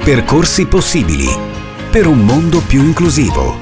Percorsi possibili per un mondo più inclusivo.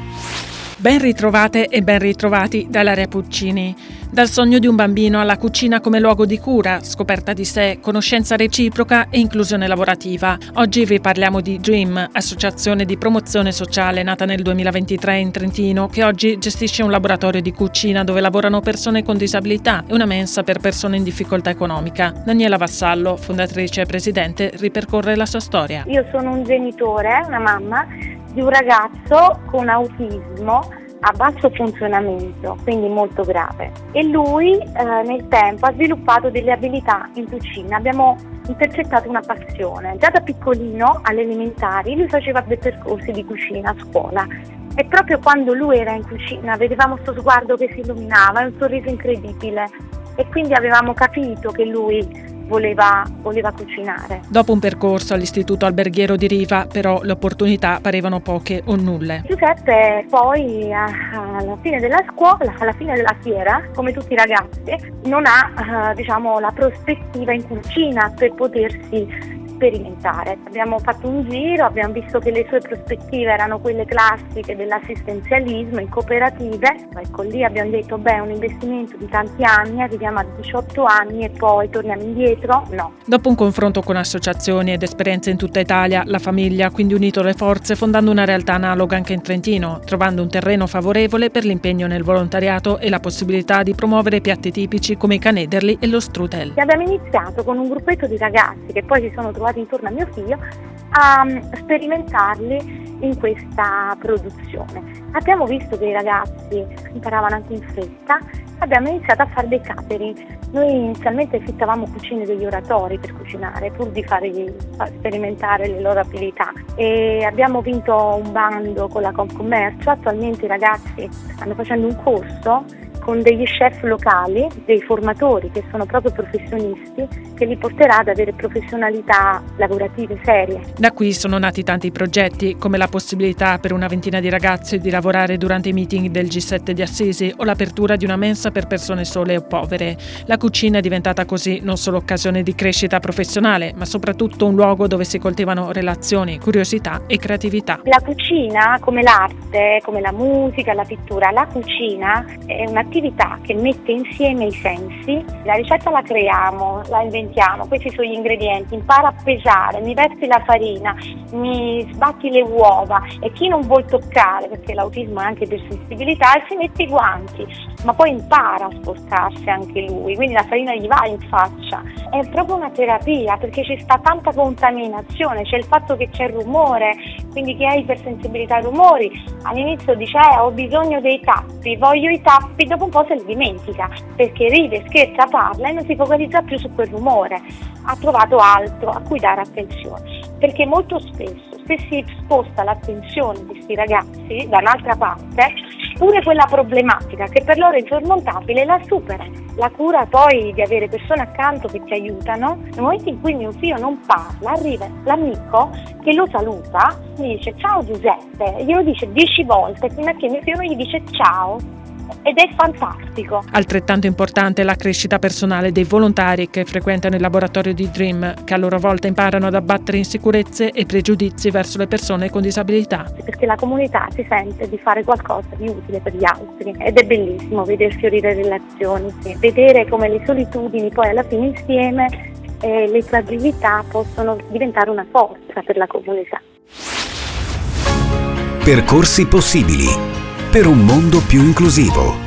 Ben ritrovate e ben ritrovati dall'area Puccini. Dal sogno di un bambino alla cucina come luogo di cura, scoperta di sé, conoscenza reciproca e inclusione lavorativa. Oggi vi parliamo di Dream, associazione di promozione sociale nata nel 2023 in Trentino, che oggi gestisce un laboratorio di cucina dove lavorano persone con disabilità e una mensa per persone in difficoltà economica. Daniela Vassallo, fondatrice e presidente, ripercorre la sua storia. Io sono un genitore, una mamma, di un ragazzo con autismo a basso funzionamento, quindi molto grave, e lui nel tempo ha sviluppato delle abilità in cucina. Abbiamo intercettato una passione. Già da piccolino, alle elementari, lui faceva dei percorsi di cucina a scuola e proprio quando lui era in cucina vedevamo questo sguardo che si illuminava, un sorriso incredibile, e quindi avevamo capito che lui voleva cucinare. Dopo un percorso all'Istituto Alberghiero di Riva, però, le opportunità parevano poche o nulle. Giuseppe poi alla fine della scuola, alla fine della fiera, come tutti i ragazzi, non ha la prospettiva in cucina per potersi sperimentare. Abbiamo fatto un giro, abbiamo visto che le sue prospettive erano quelle classiche dell'assistenzialismo in cooperative. Ecco, lì abbiamo detto è un investimento di tanti anni, arriviamo a 18 anni e poi torniamo indietro? No. Dopo un confronto con associazioni ed esperienze in tutta Italia, la famiglia ha quindi unito le forze fondando una realtà analoga anche in Trentino, trovando un terreno favorevole per l'impegno nel volontariato e la possibilità di promuovere piatti tipici come i canederli e lo strudel. Abbiamo iniziato con un gruppetto di ragazzi che poi si sono trovati intorno a mio figlio a sperimentarli in questa produzione. Abbiamo visto che i ragazzi imparavano anche in fretta, abbiamo iniziato a fare dei catering. Noi inizialmente affittavamo cucine degli oratori per cucinare, pur di fargli sperimentare le loro abilità, e abbiamo vinto un bando con la Confcommercio. Attualmente i ragazzi stanno facendo un corso con degli chef locali, dei formatori che sono proprio professionisti, che li porterà ad avere professionalità lavorative serie. Da qui sono nati tanti progetti, come la possibilità per una ventina di ragazzi di lavorare durante i meeting del G7 di Assisi o l'apertura di una mensa per persone sole o povere. La cucina è diventata così non solo occasione di crescita professionale, ma soprattutto un luogo dove si coltivano relazioni, curiosità e creatività. La cucina, come l'arte, come la musica, la pittura, la cucina è un'attività che mette insieme i sensi. La ricetta la creiamo, la inventiamo, questi sono gli ingredienti, impara a pesare, mi versi la farina, mi sbatti le uova, e chi non vuol toccare, perché l'autismo è anche per sensibilità, si mette i guanti, ma poi impara a sporcarsi anche lui, quindi la farina gli va in faccia. È proprio una terapia, perché ci sta tanta contaminazione, c'è il fatto che c'è il rumore, quindi chi ha ipersensibilità ai rumori all'inizio dice ho bisogno dei tappi, voglio i tappi, dopo un po' se li dimentica, perché ride, scherza, parla e non si focalizza più su quel rumore. Ha trovato altro a cui dare attenzione, perché molto spesso se si sposta l'attenzione di questi ragazzi da un'altra parte, pure quella problematica che per loro è insormontabile la supera. La cura poi di avere persone accanto che ti aiutano. Nel momento in cui mio figlio non parla, arriva l'amico che lo saluta, gli dice ciao Giuseppe, glielo dice 10 volte prima che mio figlio non gli dice ciao, ed è fantastico. Altrettanto importante è la crescita personale dei volontari che frequentano il laboratorio di Dream, che a loro volta imparano ad abbattere insicurezze e pregiudizi verso le persone con disabilità. Perché la comunità si sente di fare qualcosa di utile per gli altri, ed è bellissimo vedere fiorire relazioni, vedere come le solitudini poi alla fine insieme e le fragilità possono diventare una forza per la comunità. Percorsi possibili per un mondo più inclusivo.